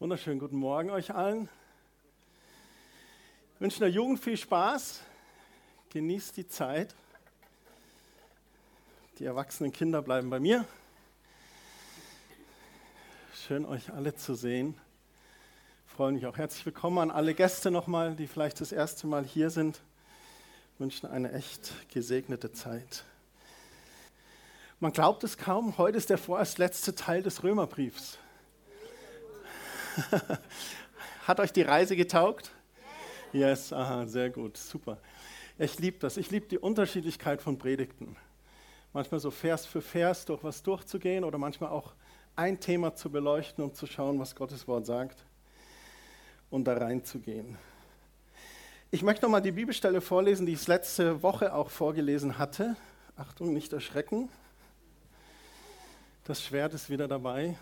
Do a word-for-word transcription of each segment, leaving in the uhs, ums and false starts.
Wunderschönen guten Morgen euch allen. Ich wünsche der Jugend viel Spaß. Genießt die Zeit. Die erwachsenen Kinder bleiben bei mir. Schön, euch alle zu sehen. Ich freue mich auch. Herzlich willkommen an alle Gäste nochmal, die vielleicht das erste Mal hier sind. Ich wünsche eine echt gesegnete Zeit. Man glaubt es kaum, heute ist der vorerst letzte Teil des Römerbriefs. Hat euch die Reise getaugt? Yes, aha, sehr gut, super. Ich liebe das. Ich liebe die Unterschiedlichkeit von Predigten. Manchmal so Vers für Vers durch was durchzugehen oder manchmal auch ein Thema zu beleuchten und zu schauen, was Gottes Wort sagt und da reinzugehen. Ich möchte nochmal die Bibelstelle vorlesen, die ich letzte Woche auch vorgelesen hatte. Achtung, nicht erschrecken. Das Schwert ist wieder dabei.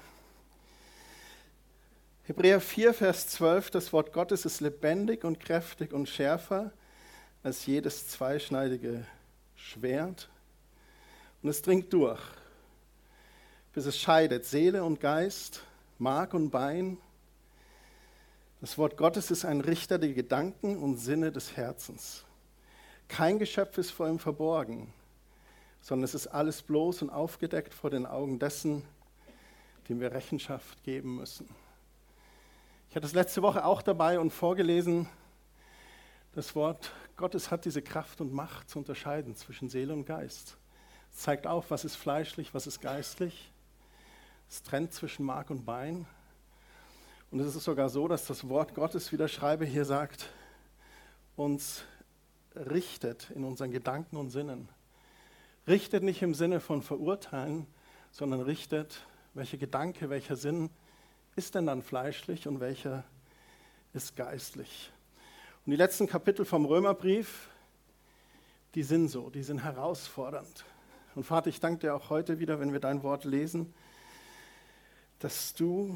Hebräer vier, Vers zwölf, das Wort Gottes ist lebendig und kräftig und schärfer als jedes zweischneidige Schwert. Und es dringt durch, bis es scheidet Seele und Geist, Mark und Bein. Das Wort Gottes ist ein Richter der Gedanken und Sinne des Herzens. Kein Geschöpf ist vor ihm verborgen, sondern es ist alles bloß und aufgedeckt vor den Augen dessen, dem wir Rechenschaft geben müssen. Ich hatte es letzte Woche auch dabei und vorgelesen, das Wort Gottes hat diese Kraft und Macht zu unterscheiden zwischen Seele und Geist. Es zeigt auf, was ist fleischlich, was ist geistlich. Es trennt zwischen Mark und Bein. Und es ist sogar so, dass das Wort Gottes, wie der Schreiber hier sagt, uns richtet in unseren Gedanken und Sinnen. Richtet nicht im Sinne von verurteilen, sondern richtet, welcher Gedanke, welcher Sinn ist denn dann fleischlich und welcher ist geistlich. Und die letzten Kapitel vom Römerbrief, die sind so, die sind herausfordernd. Und Vater, ich danke dir auch heute wieder, wenn wir dein Wort lesen, dass du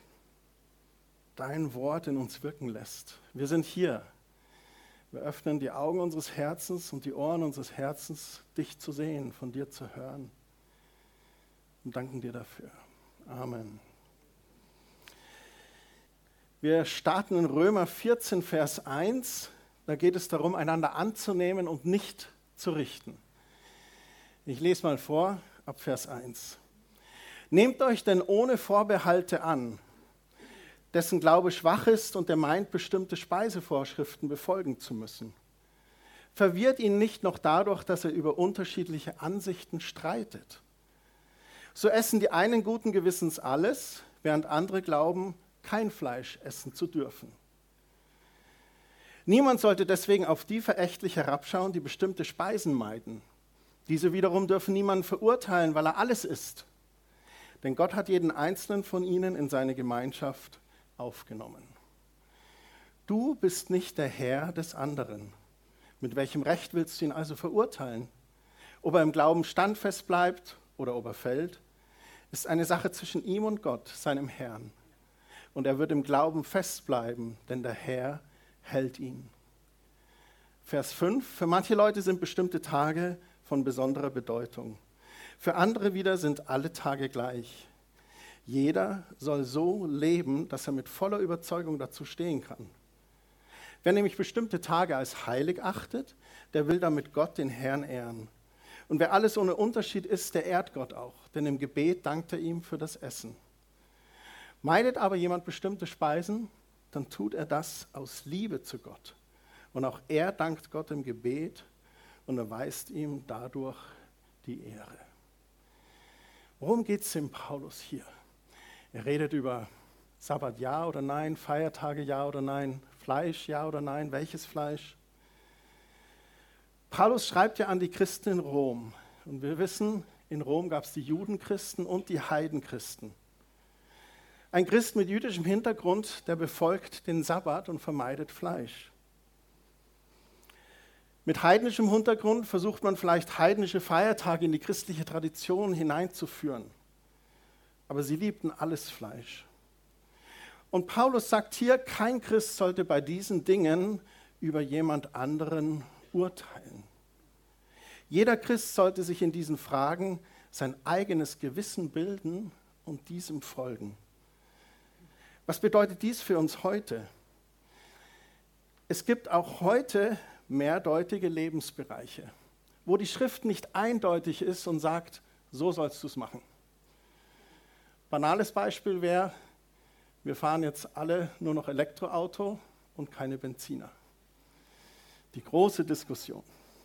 dein Wort in uns wirken lässt. Wir sind hier. Wir öffnen die Augen unseres Herzens und die Ohren unseres Herzens, dich zu sehen, von dir zu hören. Und danken dir dafür. Amen. Wir starten in Römer vierzehn, Vers eins. Da geht es darum, einander anzunehmen und nicht zu richten. Ich lese mal vor, ab Vers eins. Nehmt euch denn ohne Vorbehalte an, dessen Glaube schwach ist und der meint, bestimmte Speisevorschriften befolgen zu müssen. Verwirrt ihn nicht noch dadurch, dass er über unterschiedliche Ansichten streitet. So essen die einen guten Gewissens alles, während andere glauben, kein Fleisch essen zu dürfen. Niemand sollte deswegen auf die verächtlich herabschauen, die bestimmte Speisen meiden. Diese wiederum dürfen niemanden verurteilen, weil er alles isst. Denn Gott hat jeden einzelnen von ihnen in seine Gemeinschaft aufgenommen. Du bist nicht der Herr des anderen. Mit welchem Recht willst du ihn also verurteilen? Ob er im Glauben standfest bleibt oder ob er fällt, ist eine Sache zwischen ihm und Gott, seinem Herrn. Und er wird im Glauben festbleiben, denn der Herr hält ihn. Vers fünf. Für manche Leute sind bestimmte Tage von besonderer Bedeutung. Für andere wieder sind alle Tage gleich. Jeder soll so leben, dass er mit voller Überzeugung dazu stehen kann. Wer nämlich bestimmte Tage als heilig achtet, der will damit Gott, den Herrn, ehren. Und wer alles ohne Unterschied ist, der ehrt Gott auch, denn im Gebet dankt er ihm für das Essen. Meidet aber jemand bestimmte Speisen, dann tut er das aus Liebe zu Gott. Und auch er dankt Gott im Gebet und erweist ihm dadurch die Ehre. Worum geht es dem Paulus hier? Er redet über Sabbat ja oder nein, Feiertage ja oder nein, Fleisch ja oder nein, welches Fleisch? Paulus schreibt ja an die Christen in Rom. Und wir wissen, in Rom gab es die Judenchristen und die Heidenchristen. Ein Christ mit jüdischem Hintergrund, der befolgt den Sabbat und vermeidet Fleisch. Mit heidnischem Hintergrund versucht man vielleicht heidnische Feiertage in die christliche Tradition hineinzuführen. Aber sie liebten alles Fleisch. Und Paulus sagt hier, kein Christ sollte bei diesen Dingen über jemand anderen urteilen. Jeder Christ sollte sich in diesen Fragen sein eigenes Gewissen bilden und diesem folgen. Was bedeutet dies für uns heute? Es gibt auch heute mehrdeutige Lebensbereiche, wo die Schrift nicht eindeutig ist und sagt, so sollst du es machen. Banales Beispiel wäre, wir fahren jetzt alle nur noch Elektroauto und keine Benziner. Die große Diskussion.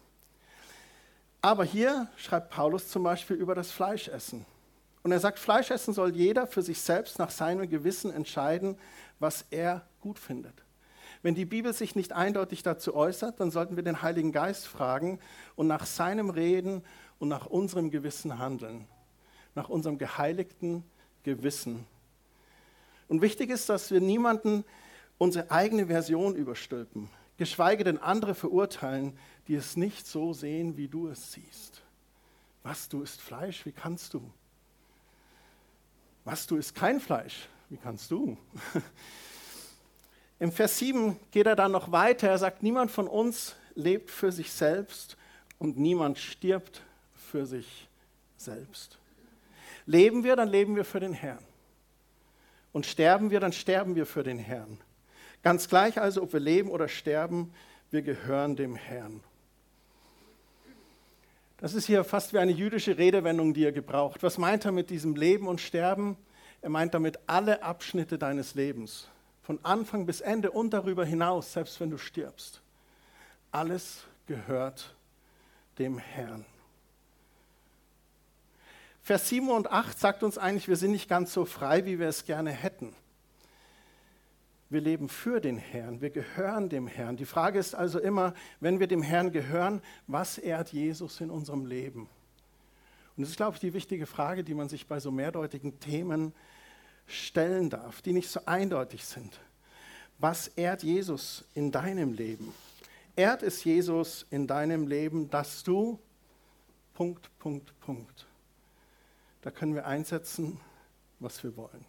Aber hier schreibt Paulus zum Beispiel über das Fleischessen. Und er sagt, Fleischessen soll jeder für sich selbst nach seinem Gewissen entscheiden, was er gut findet. Wenn die Bibel sich nicht eindeutig dazu äußert, dann sollten wir den Heiligen Geist fragen und nach seinem Reden und nach unserem Gewissen handeln. Nach unserem geheiligten Gewissen. Und wichtig ist, dass wir niemanden unsere eigene Version überstülpen, geschweige denn andere verurteilen, die es nicht so sehen, wie du es siehst. Was, du isst Fleisch? Wie kannst du? Was, du isst kein Fleisch? Wie kannst du? Im Vers sieben geht er dann noch weiter. Er sagt, niemand von uns lebt für sich selbst und niemand stirbt für sich selbst. Leben wir, dann leben wir für den Herrn. Und sterben wir, dann sterben wir für den Herrn. Ganz gleich also, ob wir leben oder sterben, wir gehören dem Herrn. Das ist hier fast wie eine jüdische Redewendung, die er gebraucht. Was meint er mit diesem Leben und Sterben? Er meint damit alle Abschnitte deines Lebens. Von Anfang bis Ende und darüber hinaus, selbst wenn du stirbst. Alles gehört dem Herrn. Vers sieben und acht sagt uns eigentlich, wir sind nicht ganz so frei, wie wir es gerne hätten. Wir leben für den Herrn, wir gehören dem Herrn. Die Frage ist also immer, wenn wir dem Herrn gehören, was ehrt Jesus in unserem Leben? Und das ist, glaube ich, die wichtige Frage, die man sich bei so mehrdeutigen Themen stellen darf, die nicht so eindeutig sind. Was ehrt Jesus in deinem Leben? Ehrt es Jesus in deinem Leben, dass du Punkt, Punkt, Punkt. Da können wir einsetzen, was wir wollen.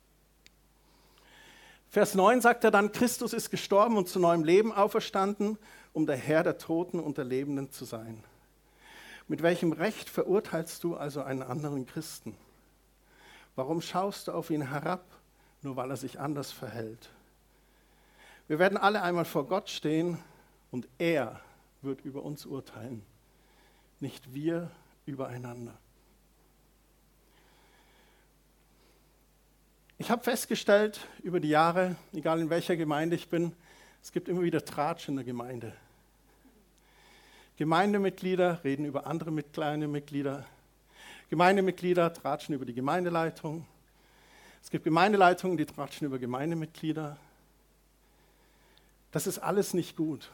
Vers neun sagt er dann, Christus ist gestorben und zu neuem Leben auferstanden, um der Herr der Toten und der Lebenden zu sein. Mit welchem Recht verurteilst du also einen anderen Christen? Warum schaust du auf ihn herab, nur weil er sich anders verhält? Wir werden alle einmal vor Gott stehen und er wird über uns urteilen, nicht wir übereinander. Ich habe festgestellt über die Jahre, egal in welcher Gemeinde ich bin, es gibt immer wieder Tratsch in der Gemeinde. Gemeindemitglieder reden über andere kleine Mitglieder. Gemeindemitglieder tratschen über die Gemeindeleitung. Es gibt Gemeindeleitungen, die tratschen über Gemeindemitglieder. Das ist alles nicht gut.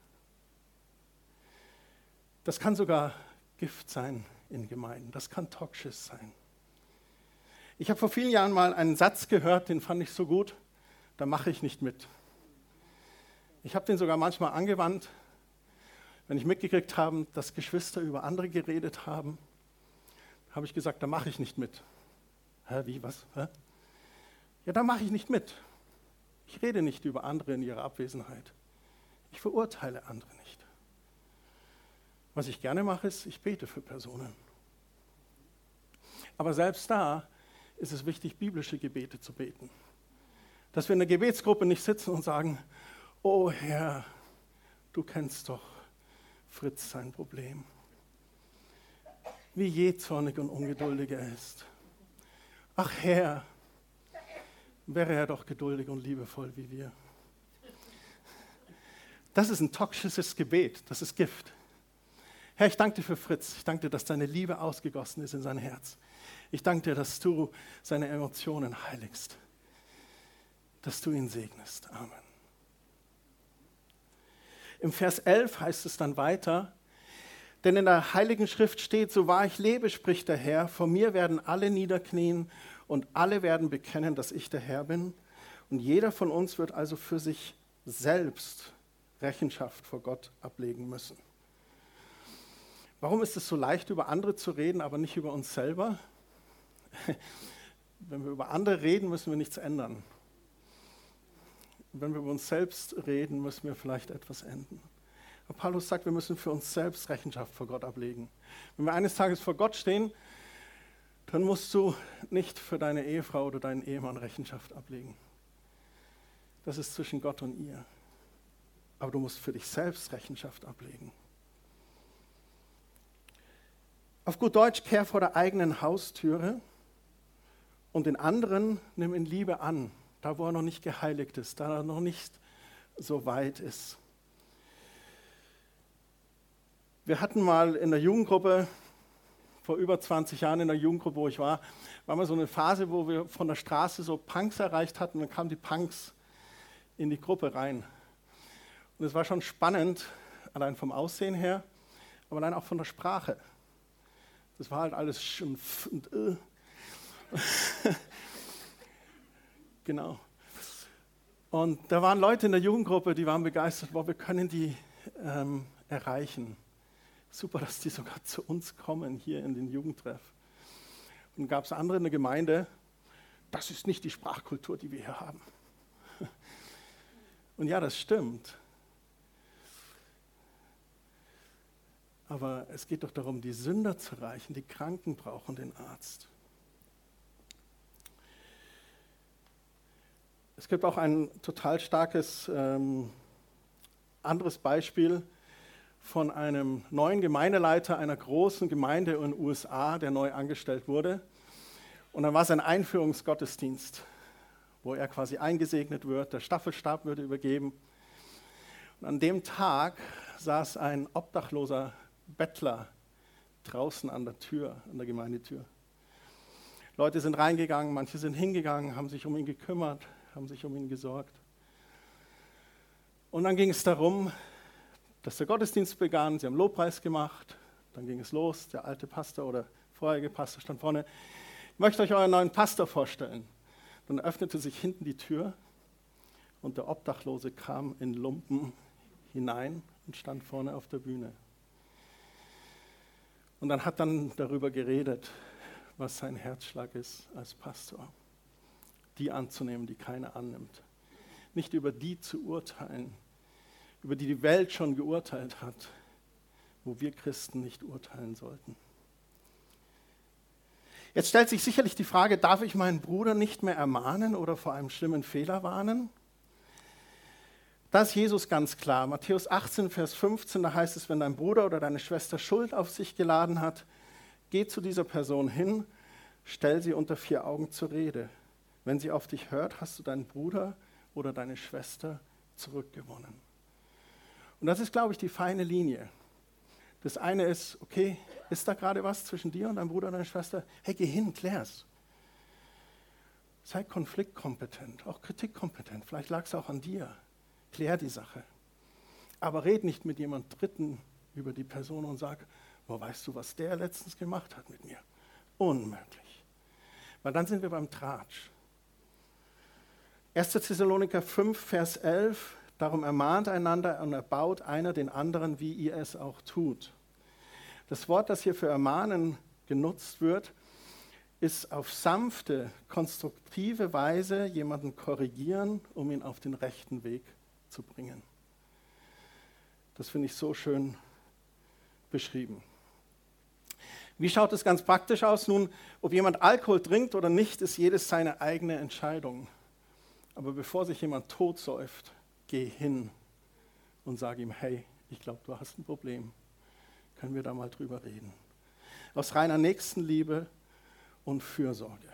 Das kann sogar Gift sein in Gemeinden. Das kann Toxisches sein. Ich habe vor vielen Jahren mal einen Satz gehört, den fand ich so gut, da mache ich nicht mit. Ich habe den sogar manchmal angewandt, wenn ich mitgekriegt habe, dass Geschwister über andere geredet haben, habe ich gesagt, da mache ich nicht mit. Hä, wie, was? Hä? Ja, da mache ich nicht mit. Ich rede nicht über andere in ihrer Abwesenheit. Ich verurteile andere nicht. Was ich gerne mache, ist, ich bete für Personen. Aber selbst da ist es wichtig, biblische Gebete zu beten. Dass wir in der Gebetsgruppe nicht sitzen und sagen, oh Herr, du kennst doch Fritz sein Problem. Wie jähzornig und ungeduldig er ist. Ach Herr, wäre er doch geduldig und liebevoll wie wir. Das ist ein toxisches Gebet, das ist Gift. Herr, ich danke dir für Fritz. Ich danke dir, dass deine Liebe ausgegossen ist in sein Herz. Ich danke dir, dass du seine Emotionen heiligst. Dass du ihn segnest. Amen. Im Vers elf heißt es dann weiter, denn in der Heiligen Schrift steht, so wahr ich lebe, spricht der Herr, vor mir werden alle niederknien und alle werden bekennen, dass ich der Herr bin. Und jeder von uns wird also für sich selbst Rechenschaft vor Gott ablegen müssen. Warum ist es so leicht, über andere zu reden, aber nicht über uns selber? Wenn wir über andere reden, müssen wir nichts ändern. Wenn wir über uns selbst reden, müssen wir vielleicht etwas ändern. Aber Paulus sagt, wir müssen für uns selbst Rechenschaft vor Gott ablegen. Wenn wir eines Tages vor Gott stehen, dann musst du nicht für deine Ehefrau oder deinen Ehemann Rechenschaft ablegen. das ist zwischen Gott und ihr. Aber du musst für dich selbst Rechenschaft ablegen. Auf gut Deutsch, kehr vor der eigenen Haustüre und den anderen nimm in Liebe an, da wo er noch nicht geheiligt ist, da er noch nicht so weit ist. Wir hatten mal in der Jugendgruppe, vor über zwanzig Jahren in der Jugendgruppe, wo ich war, war mal so eine Phase, wo wir von der Straße so Punks erreicht hatten. Dann kamen die Punks in die Gruppe rein. Und es war schon spannend, allein vom Aussehen her, aber allein auch von der Sprache. Das war halt alles sch und f und äh. Genau. Und da waren Leute in der Jugendgruppe, die waren begeistert, boah, wir können die ähm, erreichen. Super, dass die sogar zu uns kommen, hier in den Jugendtreff. Und gab es andere in der Gemeinde, das ist nicht die Sprachkultur, die wir hier haben. Und ja, das stimmt. Aber es geht doch darum, die Sünder zu erreichen, die Kranken brauchen den Arzt. Es gibt auch ein total starkes ähm, anderes Beispiel von einem neuen Gemeindeleiter einer großen Gemeinde in den U S A, der neu angestellt wurde. Und dann war es ein Einführungsgottesdienst, wo er quasi eingesegnet wird, der Staffelstab würde übergeben. Und an dem Tag saß ein obdachloser Bettler draußen an der Tür, an der Gemeindetür. Leute sind reingegangen, manche sind hingegangen, haben sich um ihn gekümmert, haben sich um ihn gesorgt. Und dann ging es darum, dass der Gottesdienst begann, sie haben Lobpreis gemacht, dann ging es los, der alte Pastor oder vorherige Pastor stand vorne. Ich möchte euch euren neuen Pastor vorstellen. Dann öffnete sich hinten die Tür und der Obdachlose kam in Lumpen hinein und stand vorne auf der Bühne. Und dann hat dann darüber geredet, was sein Herzschlag ist als Pastor. Die anzunehmen, die keiner annimmt. Nicht über die zu urteilen, über die die Welt schon geurteilt hat, wo wir Christen nicht urteilen sollten. Jetzt stellt sich sicherlich die Frage, darf ich meinen Bruder nicht mehr ermahnen oder vor einem schlimmen Fehler warnen? Da ist Jesus ganz klar. Matthäus achtzehn, Vers fünfzehn, da heißt es, wenn dein Bruder oder deine Schwester Schuld auf sich geladen hat, geh zu dieser Person hin, stell sie unter vier Augen zur Rede. Wenn sie auf dich hört, hast du deinen Bruder oder deine Schwester zurückgewonnen. Und das ist, glaube ich, die feine Linie. Das eine ist, okay, ist da gerade was zwischen dir und deinem Bruder oder deiner Schwester? Hey, geh hin, klär's. Sei konfliktkompetent, auch kritikkompetent. Vielleicht lag es auch an dir. Klär die Sache. Aber red nicht mit jemand Dritten über die Person und sag, wo weißt du, was der letztens gemacht hat mit mir? Unmöglich. Weil dann sind wir beim Tratsch. erster Thessaloniker fünf, Vers elf, darum ermahnt einander und erbaut einer den anderen, wie ihr es auch tut. Das Wort, das hier für ermahnen genutzt wird, ist auf sanfte, konstruktive Weise jemanden korrigieren, um ihn auf den rechten Weg zu bringen. Das finde ich so schön beschrieben. Wie schaut es ganz praktisch aus? Nun, ob jemand Alkohol trinkt oder nicht, ist jedes seine eigene Entscheidung. Aber bevor sich jemand totsäuft, geh hin und sag ihm, hey, ich glaube, du hast ein Problem. Können wir da mal drüber reden? Aus reiner Nächstenliebe und Fürsorge.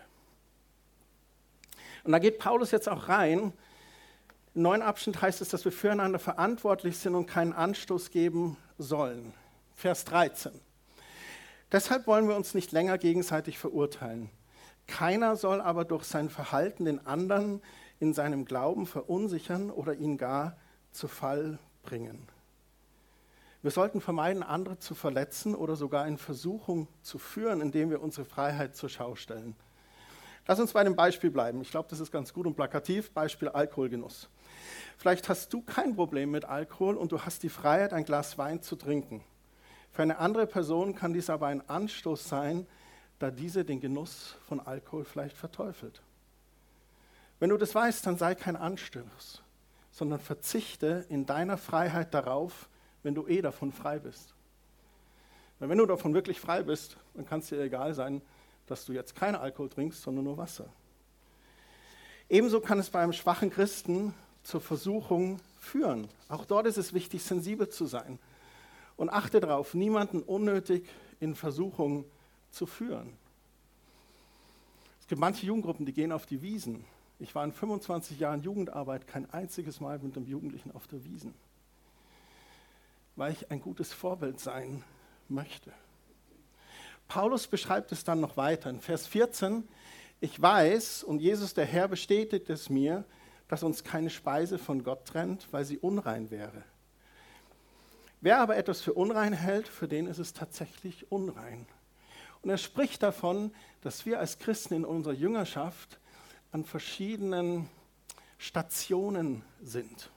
Und da geht Paulus jetzt auch rein. Im neuen Abschnitt heißt es, dass wir füreinander verantwortlich sind und keinen Anstoß geben sollen. Vers dreizehn. Deshalb wollen wir uns nicht länger gegenseitig verurteilen. Keiner soll aber durch sein Verhalten den anderen in seinem Glauben verunsichern oder ihn gar zu Fall bringen. Wir sollten vermeiden, andere zu verletzen oder sogar in Versuchung zu führen, indem wir unsere Freiheit zur Schau stellen. Lass uns bei dem Beispiel bleiben. Ich glaube, das ist ganz gut und plakativ. Beispiel Alkoholgenuss. Vielleicht hast du kein Problem mit Alkohol und du hast die Freiheit, ein Glas Wein zu trinken. Für eine andere Person kann dies aber ein Anstoß sein, da diese den Genuss von Alkohol vielleicht verteufelt. Wenn du das weißt, dann sei kein Anstoß, sondern verzichte in deiner Freiheit darauf, wenn du eh davon frei bist. Weil wenn du davon wirklich frei bist, dann kann es dir egal sein, dass du jetzt keinen Alkohol trinkst, sondern nur Wasser. Ebenso kann es bei einem schwachen Christen zur Versuchung führen. Auch dort ist es wichtig, sensibel zu sein. Und achte darauf, niemanden unnötig in Versuchung zu führen. Es gibt manche Jugendgruppen, die gehen auf die Wiesen. Ich war in fünfundzwanzig Jahren Jugendarbeit kein einziges Mal mit einem Jugendlichen auf der Wiesen, weil ich ein gutes Vorbild sein möchte. Paulus beschreibt es dann noch weiter in Vers vierzehn. Ich weiß, und Jesus der Herr bestätigt es mir, dass uns keine Speise von Gott trennt, weil sie unrein wäre. Wer aber etwas für unrein hält, für den ist es tatsächlich unrein. Und er spricht davon, dass wir als Christen in unserer Jüngerschaft an verschiedenen Stationen sind.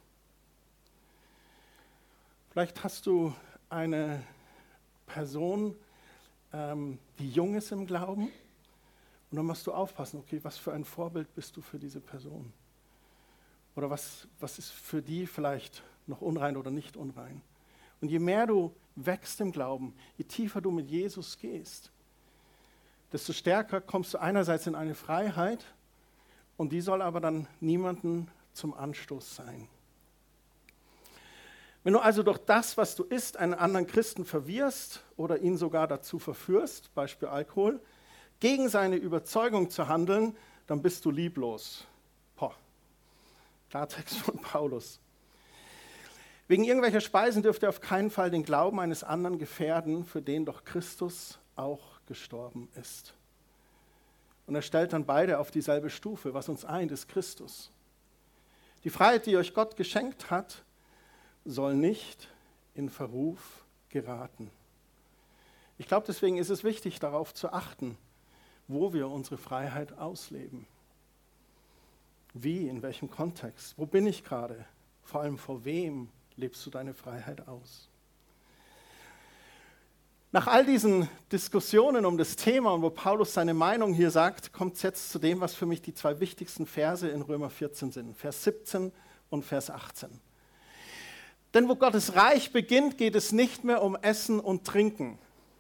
Vielleicht hast du eine Person, ähm, die jung ist im Glauben, und dann musst du aufpassen, okay, was für ein Vorbild bist du für diese Person? Oder was, was ist für die vielleicht noch unrein oder nicht unrein? Und je mehr du wächst im Glauben, je tiefer du mit Jesus gehst, desto stärker kommst du einerseits in eine Freiheit, und die soll aber dann niemanden zum Anstoß sein. Wenn du also durch das, was du isst, einen anderen Christen verwirrst oder ihn sogar dazu verführst, Beispiel Alkohol, gegen seine Überzeugung zu handeln, dann bist du lieblos. Boah. Klartext von Paulus. Wegen irgendwelcher Speisen dürft ihr auf keinen Fall den Glauben eines anderen gefährden, für den doch Christus auch gestorben ist. Und er stellt dann beide auf dieselbe Stufe. Was uns eint, ist Christus. Die Freiheit, die euch Gott geschenkt hat, soll nicht in Verruf geraten. Ich glaube, deswegen ist es wichtig, darauf zu achten, wo wir unsere Freiheit ausleben. Wie, in welchem Kontext? Wo bin ich gerade? Vor allem vor wem lebst du deine Freiheit aus? Nach all diesen Diskussionen um das Thema und wo Paulus seine Meinung hier sagt, kommt es jetzt zu dem, was für mich die zwei wichtigsten Verse in Römer vierzehn sind. Vers siebzehn und Vers achtzehn. Denn wo Gottes Reich beginnt, geht es nicht mehr um Essen und Trinken.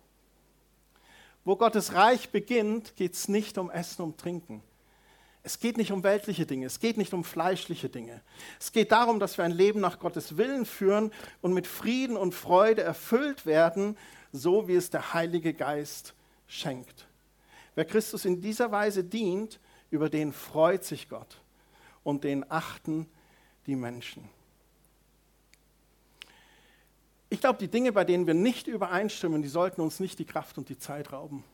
Wo Gottes Reich beginnt, geht es nicht um Essen und Trinken. Es geht nicht um weltliche Dinge, es geht nicht um fleischliche Dinge. Es geht darum, dass wir ein Leben nach Gottes Willen führen und mit Frieden und Freude erfüllt werden, so wie es der Heilige Geist schenkt. Wer Christus in dieser Weise dient, über den freut sich Gott und den achten die Menschen. Ich glaube, die Dinge, bei denen wir nicht übereinstimmen, die sollten uns nicht die Kraft und die Zeit rauben.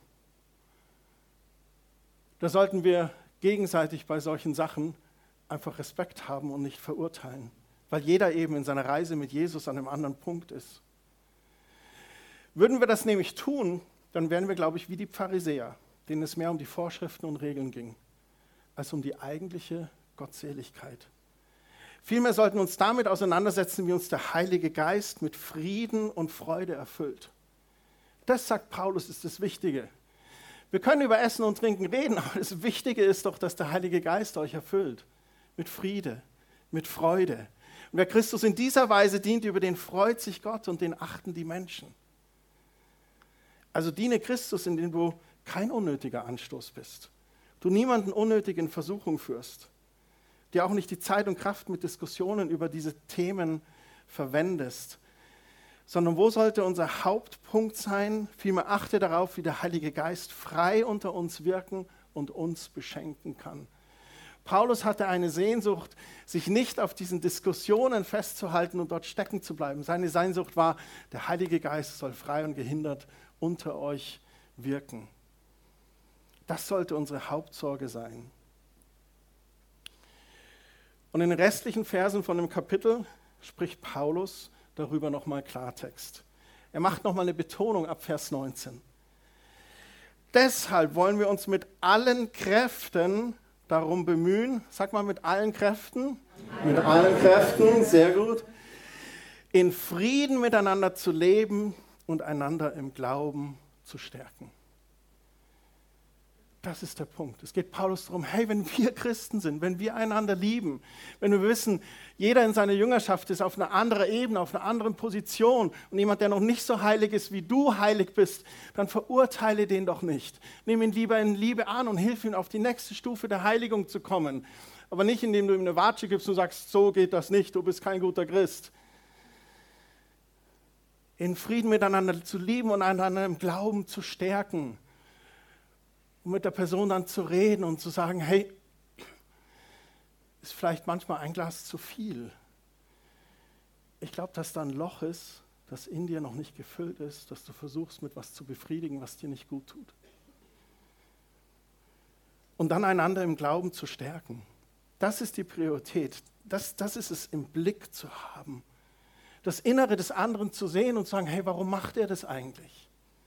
Da sollten wir gegenseitig bei solchen Sachen einfach Respekt haben und nicht verurteilen, weil jeder eben in seiner Reise mit Jesus an einem anderen Punkt ist. Würden wir das nämlich tun, dann wären wir, glaube ich, wie die Pharisäer, denen es mehr um die Vorschriften und Regeln ging, als um die eigentliche Gottseligkeit. Vielmehr sollten wir uns damit auseinandersetzen, wie uns der Heilige Geist mit Frieden und Freude erfüllt. Das, sagt Paulus, ist das Wichtige. Wir können über Essen und Trinken reden, aber das Wichtige ist doch, dass der Heilige Geist euch erfüllt. Mit Friede, mit Freude. Und wer Christus in dieser Weise dient, über den freut sich Gott und den achten die Menschen. Also diene Christus, indem du kein unnötiger Anstoß bist. Du niemanden unnötig in Versuchung führst. Dir auch nicht die Zeit und Kraft mit Diskussionen über diese Themen verwendest. Sondern wo sollte unser Hauptpunkt sein? Vielmehr achte darauf, wie der Heilige Geist frei unter uns wirken und uns beschenken kann. Paulus hatte eine Sehnsucht, sich nicht auf diesen Diskussionen festzuhalten und dort stecken zu bleiben. Seine Sehnsucht war, der Heilige Geist soll frei und gehindert unter euch wirken. Das sollte unsere Hauptsorge sein. Und in den restlichen Versen von dem Kapitel spricht Paulus darüber nochmal Klartext. Er macht nochmal eine Betonung ab Vers neunzehn. Deshalb wollen wir uns mit allen Kräften darum bemühen, sag mal mit allen Kräften, mit allen Kräften, sehr gut, in Frieden miteinander zu leben und einander im Glauben zu stärken. Das ist der Punkt. Es geht Paulus darum, hey, wenn wir Christen sind, wenn wir einander lieben, wenn wir wissen, jeder in seiner Jüngerschaft ist auf einer anderen Ebene, auf einer anderen Position und jemand, der noch nicht so heilig ist, wie du heilig bist, dann verurteile den doch nicht. Nimm ihn lieber in Liebe an und hilf ihm, auf die nächste Stufe der Heiligung zu kommen. Aber nicht, indem du ihm eine Watsche gibst und sagst, so geht das nicht, du bist kein guter Christ. In Frieden miteinander zu lieben und einander im Glauben zu stärken. Um mit der Person dann zu reden und zu sagen, hey, ist vielleicht manchmal ein Glas zu viel. Ich glaube, dass da ein Loch ist, das in dir noch nicht gefüllt ist, dass du versuchst, mit was zu befriedigen, was dir nicht gut tut. Und dann einander im Glauben zu stärken. Das ist die Priorität. Das, das ist es, im Blick zu haben. Das Innere des anderen zu sehen und zu sagen, hey, warum macht er das eigentlich?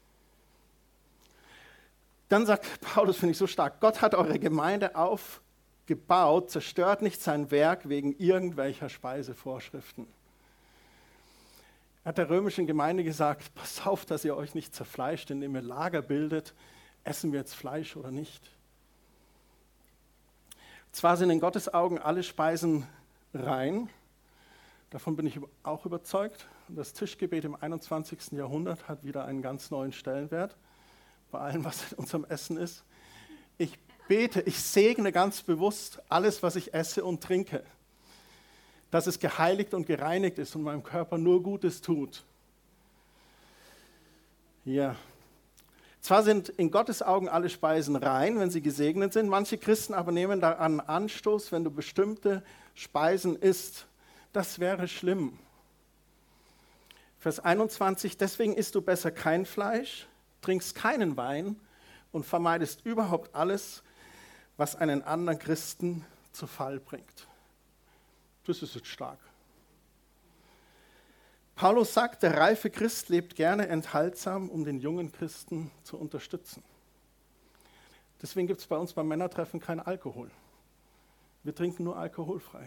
Dann sagt Paulus, finde ich so stark, Gott hat eure Gemeinde aufgebaut, zerstört nicht sein Werk wegen irgendwelcher Speisevorschriften. Er hat der römischen Gemeinde gesagt, pass auf, dass ihr euch nicht zerfleischt, indem ihr Lager bildet, essen wir jetzt Fleisch oder nicht. Zwar sind in Gottes Augen alle Speisen rein, davon bin ich auch überzeugt. Das Tischgebet im einundzwanzigsten Jahrhundert hat wieder einen ganz neuen Stellenwert. Bei allem, was in unserem Essen ist. Ich bete, ich segne ganz bewusst alles, was ich esse und trinke. Dass es geheiligt und gereinigt ist und meinem Körper nur Gutes tut. Ja. Zwar sind in Gottes Augen alle Speisen rein, wenn sie gesegnet sind. Manche Christen aber nehmen daran Anstoß, wenn du bestimmte Speisen isst. Das wäre schlimm. Vers einundzwanzig, deswegen isst du besser kein Fleisch, trinkst keinen Wein und vermeidest überhaupt alles, was einen anderen Christen zu Fall bringt. Das ist jetzt stark. Paulus sagt, der reife Christ lebt gerne enthaltsam, um den jungen Christen zu unterstützen. Deswegen gibt es bei uns beim Männertreffen keinen Alkohol. Wir trinken nur alkoholfrei.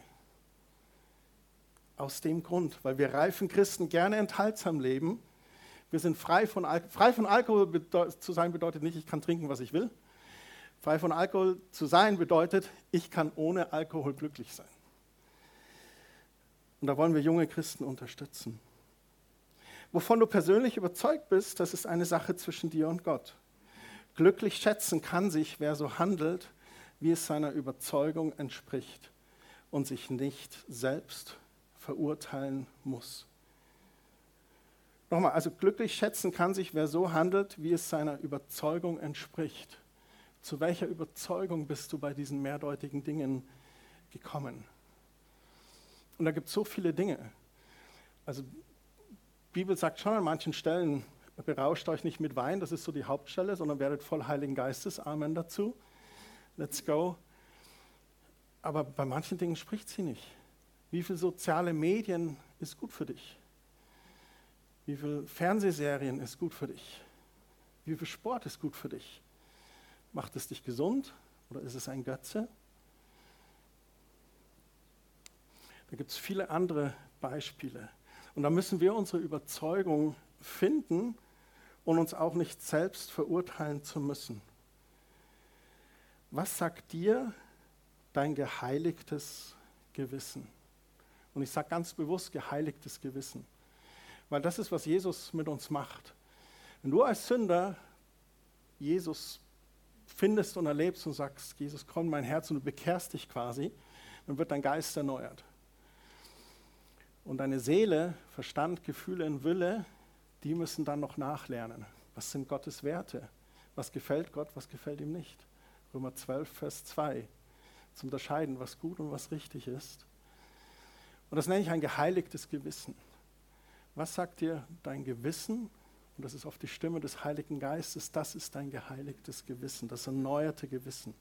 Aus dem Grund, weil wir reifen Christen gerne enthaltsam leben. Wir sind frei von Alkohol. Frei von Alkohol bedeut- zu sein bedeutet nicht, ich kann trinken, was ich will. Frei von Alkohol zu sein bedeutet, ich kann ohne Alkohol glücklich sein. Und da wollen wir junge Christen unterstützen. Wovon du persönlich überzeugt bist, das ist eine Sache zwischen dir und Gott. Glücklich schätzen kann sich, wer so handelt, wie es seiner Überzeugung entspricht und sich nicht selbst verurteilen muss. Nochmal, also glücklich schätzen kann sich, wer so handelt, wie es seiner Überzeugung entspricht. Zu welcher Überzeugung bist du bei diesen mehrdeutigen Dingen gekommen? Und da gibt es so viele Dinge. Also die Bibel sagt schon an manchen Stellen, berauscht euch nicht mit Wein, das ist so die Hauptstelle, sondern werdet voll Heiligen Geistes. Amen dazu. Let's go. Aber bei manchen Dingen spricht sie nicht. Wie viele soziale Medien ist gut für dich? Wie viele Fernsehserien ist gut für dich? Wie viel Sport ist gut für dich? Macht es dich gesund oder ist es ein Götze? Da gibt es viele andere Beispiele. Und da müssen wir unsere Überzeugung finden und uns auch nicht selbst verurteilen zu müssen. Was sagt dir dein geheiligtes Gewissen? Und ich sage ganz bewusst geheiligtes Gewissen. Weil das ist, was Jesus mit uns macht. Wenn du als Sünder Jesus findest und erlebst und sagst, Jesus, komm in mein Herz und du bekehrst dich quasi, dann wird dein Geist erneuert. Und deine Seele, Verstand, Gefühle und Wille, die müssen dann noch nachlernen. Was sind Gottes Werte? Was gefällt Gott, was gefällt ihm nicht? Römer zwölf, Vers zwei. Zu unterscheiden, was gut und was richtig ist. Und das nenne ich ein geheiligtes Gewissen. Was sagt dir dein Gewissen? Und das ist oft die Stimme des Heiligen Geistes. Das ist dein geheiligtes Gewissen, das erneuerte Gewissen.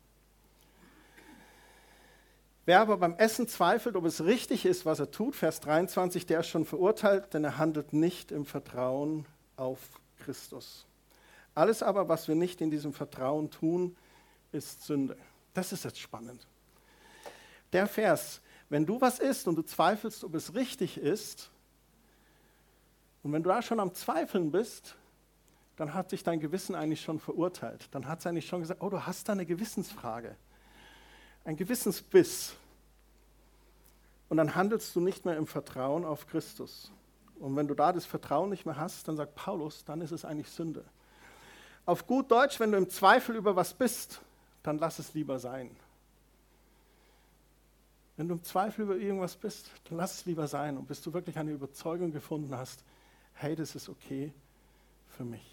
Wer aber beim Essen zweifelt, ob es richtig ist, was er tut, Vers dreiundzwanzig, der ist schon verurteilt, denn er handelt nicht im Vertrauen auf Christus. Alles aber, was wir nicht in diesem Vertrauen tun, ist Sünde. Das ist jetzt spannend. Der Vers, wenn du was isst und du zweifelst, ob es richtig ist, und wenn du da schon am Zweifeln bist, dann hat sich dein Gewissen eigentlich schon verurteilt. Dann hat es eigentlich schon gesagt, oh, du hast da eine Gewissensfrage, ein Gewissensbiss. Und dann handelst du nicht mehr im Vertrauen auf Christus. Und wenn du da das Vertrauen nicht mehr hast, dann sagt Paulus, dann ist es eigentlich Sünde. Auf gut Deutsch, wenn du im Zweifel über was bist, dann lass es lieber sein. Wenn du im Zweifel über irgendwas bist, dann lass es lieber sein. Und bis du wirklich eine Überzeugung gefunden hast, hey, das ist okay für mich.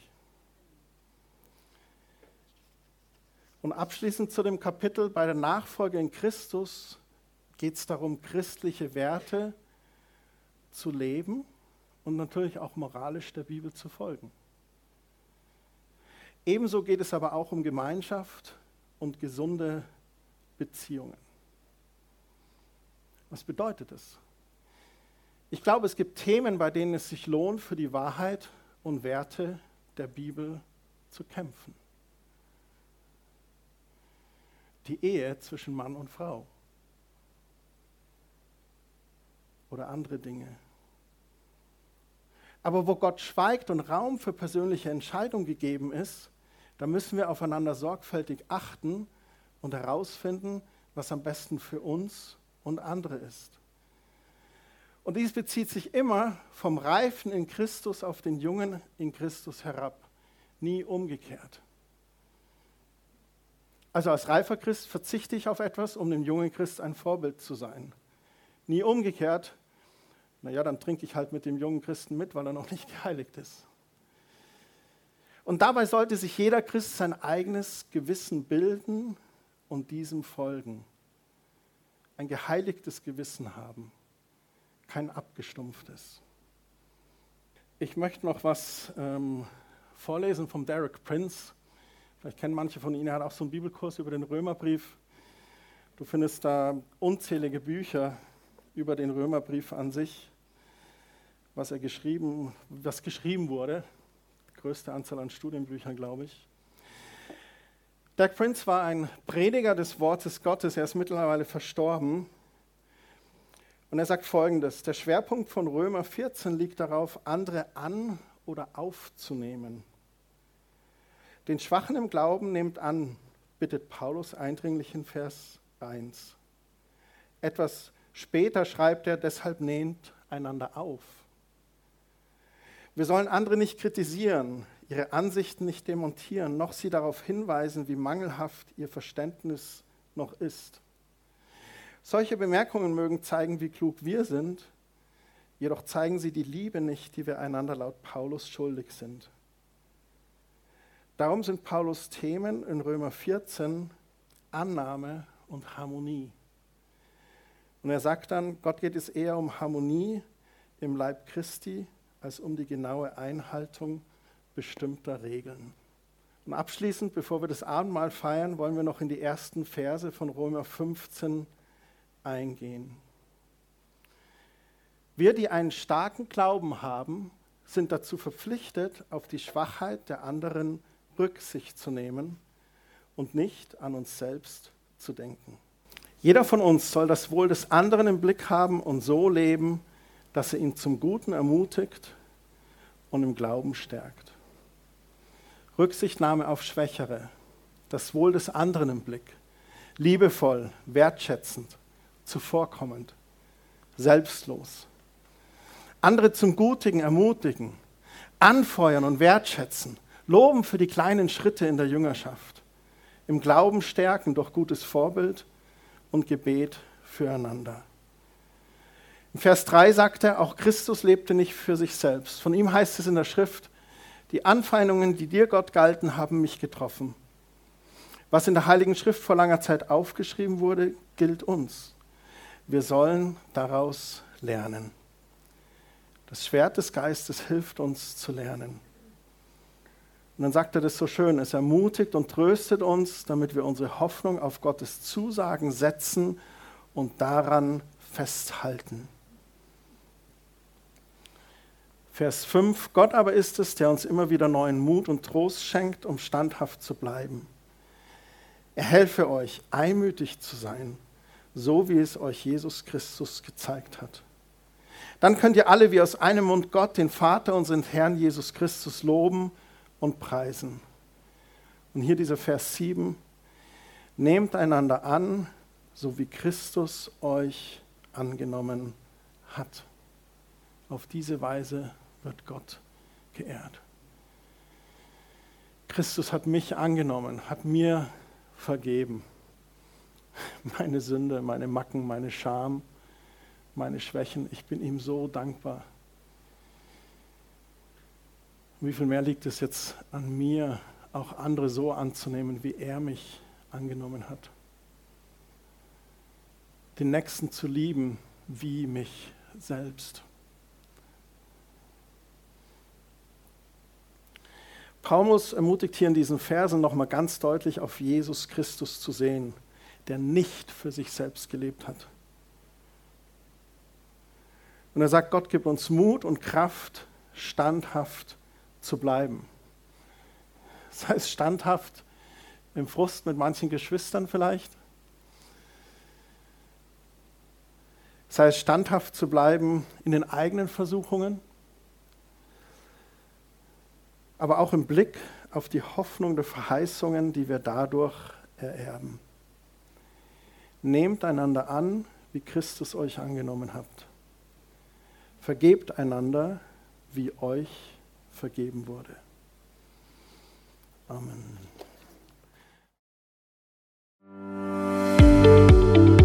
Und abschließend zu dem Kapitel, bei der Nachfolge in Christus geht es darum, christliche Werte zu leben und natürlich auch moralisch der Bibel zu folgen. Ebenso geht es aber auch um Gemeinschaft und gesunde Beziehungen. Was bedeutet das? Ich glaube, es gibt Themen, bei denen es sich lohnt, für die Wahrheit und Werte der Bibel zu kämpfen. Die Ehe zwischen Mann und Frau. Oder andere Dinge. Aber wo Gott schweigt und Raum für persönliche Entscheidung gegeben ist, da müssen wir aufeinander sorgfältig achten und herausfinden, was am besten für uns und andere ist. Und dies bezieht sich immer vom Reifen in Christus auf den Jungen in Christus herab, nie umgekehrt. Also als reifer Christ verzichte ich auf etwas, um dem jungen Christ ein Vorbild zu sein. Nie umgekehrt, naja, dann trinke ich halt mit dem jungen Christen mit, weil er noch nicht geheiligt ist. Und dabei sollte sich jeder Christ sein eigenes Gewissen bilden und diesem folgen. Ein geheiligtes Gewissen haben, kein abgestumpftes. Ich möchte noch was ähm, vorlesen vom Derek Prince. Vielleicht kennen manche von Ihnen, er hat auch so einen Bibelkurs über den Römerbrief. Du findest da unzählige Bücher über den Römerbrief an sich, was er geschrieben, was geschrieben wurde. Die größte Anzahl an Studienbüchern, glaube ich. Derek Prince war ein Prediger des Wortes Gottes, er ist mittlerweile verstorben. Und er sagt Folgendes: Der Schwerpunkt von Römer vierzehn liegt darauf, andere an- oder aufzunehmen. Den Schwachen im Glauben nehmt an, bittet Paulus eindringlich in Vers eins. Etwas später schreibt er, deshalb nehmt einander auf. Wir sollen andere nicht kritisieren, ihre Ansichten nicht demontieren, noch sie darauf hinweisen, wie mangelhaft ihr Verständnis noch ist. Solche Bemerkungen mögen zeigen, wie klug wir sind, jedoch zeigen sie die Liebe nicht, die wir einander laut Paulus schuldig sind. Darum sind Paulus Themen in Römer vierzehn Annahme und Harmonie. Und er sagt dann, Gott geht es eher um Harmonie im Leib Christi, als um die genaue Einhaltung bestimmter Regeln. Und abschließend, bevor wir das Abendmahl feiern, wollen wir noch in die ersten Verse von Römer fünfzehn eingehen. Wir, die einen starken Glauben haben, sind dazu verpflichtet, auf die Schwachheit der anderen Rücksicht zu nehmen und nicht an uns selbst zu denken. Jeder von uns soll das Wohl des anderen im Blick haben und so leben, dass er ihn zum Guten ermutigt und im Glauben stärkt. Rücksichtnahme auf Schwächere, das Wohl des anderen im Blick, liebevoll, wertschätzend, zuvorkommend, selbstlos. Andere zum Gutigen ermutigen, anfeuern und wertschätzen, loben für die kleinen Schritte in der Jüngerschaft, im Glauben stärken durch gutes Vorbild und Gebet füreinander. In Vers drei sagt er, auch Christus lebte nicht für sich selbst. Von ihm heißt es in der Schrift, die Anfeindungen, die dir Gott galten, haben mich getroffen. Was in der Heiligen Schrift vor langer Zeit aufgeschrieben wurde, gilt uns. Wir sollen daraus lernen. Das Schwert des Geistes hilft uns zu lernen. Und dann sagt er das so schön, es ermutigt und tröstet uns, damit wir unsere Hoffnung auf Gottes Zusagen setzen und daran festhalten. Vers fünf, Gott aber ist es, der uns immer wieder neuen Mut und Trost schenkt, um standhaft zu bleiben. Er helfe euch, einmütig zu sein, so wie es euch Jesus Christus gezeigt hat. Dann könnt ihr alle wie aus einem Mund Gott, den Vater, unseren Herrn Jesus Christus, loben und preisen. Und hier dieser Vers sieben, nehmt einander an, so wie Christus euch angenommen hat. Auf diese Weise wird Gott geehrt. Christus hat mich angenommen, hat mir vergeben. Meine Sünde, meine Macken, meine Scham, meine Schwächen. Ich bin ihm so dankbar. Wie viel mehr liegt es jetzt an mir, auch andere so anzunehmen, wie er mich angenommen hat. Den Nächsten zu lieben, wie mich selbst. Paulus ermutigt hier in diesen Versen nochmal ganz deutlich auf Jesus Christus zu sehen, der nicht für sich selbst gelebt hat. Und er sagt, Gott gibt uns Mut und Kraft, standhaft zu bleiben. Das heißt, standhaft im Frust mit manchen Geschwistern vielleicht. Das heißt, standhaft zu bleiben in den eigenen Versuchungen, aber auch im Blick auf die Hoffnung der Verheißungen, die wir dadurch ererben. Nehmt einander an, wie Christus euch angenommen hat. Vergebt einander, wie euch vergeben wurde. Amen.